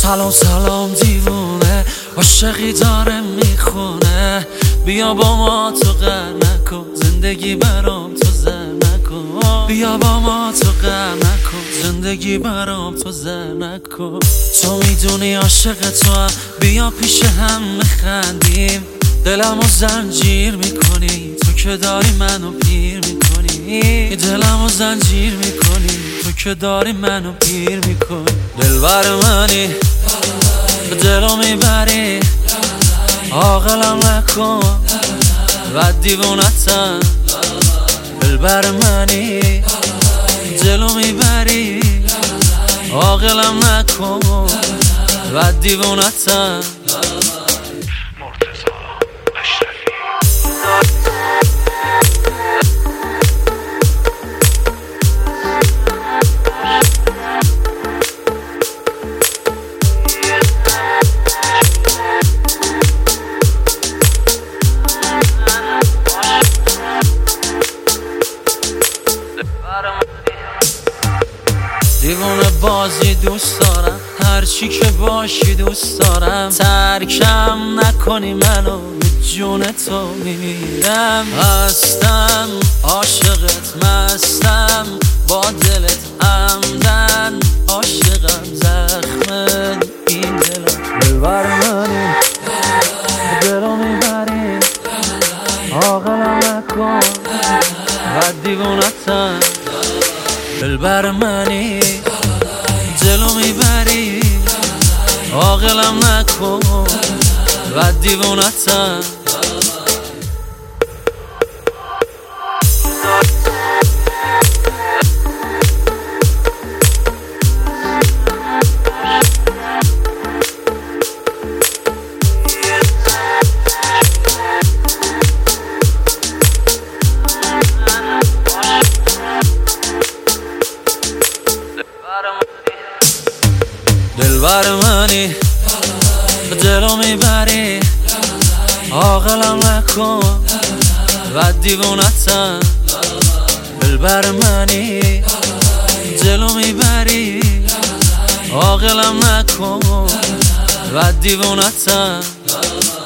سلام سلام دیوونه، عاشقی داره میخونه. بیا با ما تو غر نکن، زندگی برام تو زر نکن. بیا با ما تو غر نکن، زندگی برام تو زر نکن. تو میدونی عاشق تو هم، بیا پیش هم میخندیم. دلمو زنجیر میکنی، تو که داری منو پیر میکنی. دلمو زنجیر میکنی، تو که داری منو پیر میکنی. دلبر منی، دلو میبری، عاقلم نکن و دیوونتم. دلبر منی، دلو میبری، عاقلم نکن و دیوونتم. دیوونه بازی دوست دارم، هرچی که باشی دوست دارم. ترکم نکنی منو، به جون تو میمیرم. هستم عاشقت، مستم با دلت همدن. عاشقم زخم این دلم. دلبر منی، دلو میبری، عاقلم نکن و دیوونتم. دلبر منی، دلو میبری، عاقلم نکن و دیوونتم. دلبر منی، دلو میبری، عاقلم نکن و دیوونتم. دلبر منی، دلو میبری، عاقلم نکن و دیوونتم.